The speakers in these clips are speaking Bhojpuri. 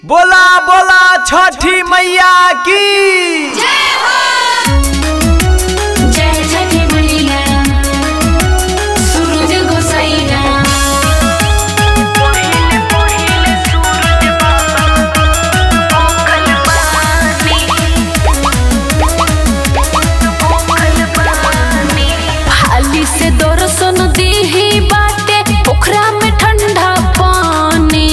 बोला बोला छठी मैया की जय हो। जय छठी मैया सूरज गोसाइया हाली से दर्शन देही बाटे पोखरा में ठंडा पानी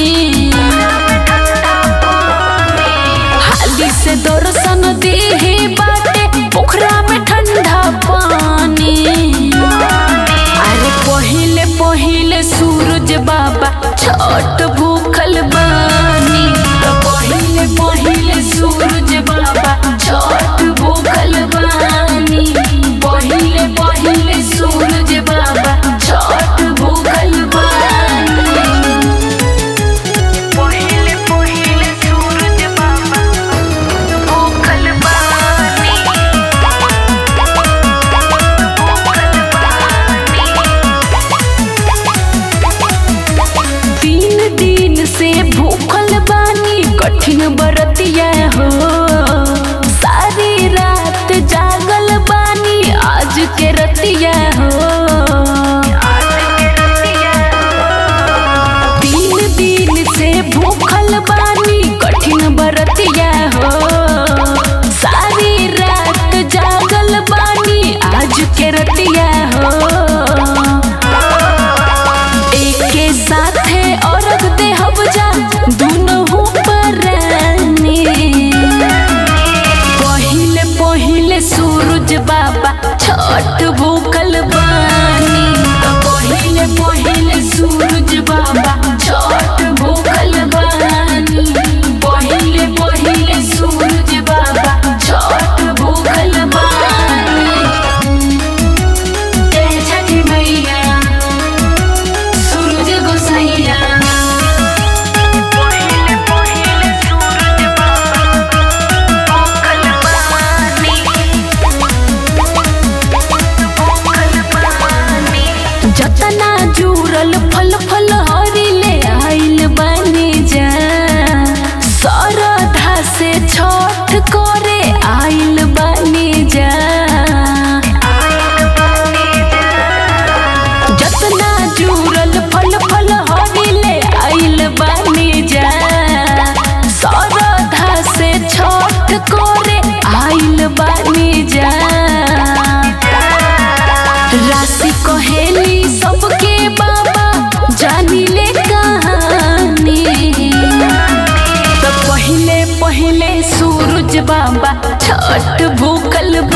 हाली से दर्शन देही बाटे पोखरा में ठंडा पानी अरे पहिले पहिले सूरज बाबा छठ भूखल बानी पहिले पहिले सूरज बाबा छठ भूखल बानी पहिले पहिले सूरज बाबा छठ भूखल बानी पहिले पहिले सूरज बाबा भूखल बानी तीन दिन से भूखल बानी कठिन बरतिया हो सारी रात जागल बानी आज के रतिया हो तीन दिन से भूखल बानी कठिन बरतिया हो सारी रात जागल बानी आज के रतिया हो एके साथे औरत दे हब जा दुनहु परानी पहिले पहिले सूरज बाबा छठ भूखल बानी पहिले पहिले सूरज बाबा छठ भूखल बानी पहिले पहिले सूरज बाबा छठ भूखल बानी जय छठी मैया सूरज गोसाइया पहिले पहिले सूरज बाबा भूखल बानी जतना जुरल फल फल हरिले आइल बानी जा सरधा से छठ करे आइल बानी जा जतना जुरल फल फल हरिले आइल बानी जा सरधा से छठ करे आइल बानी जा राशि कहेली सबके बाबा जानी ले कहानी तो पहिले पहिले सूरज बाबा छठ भूखल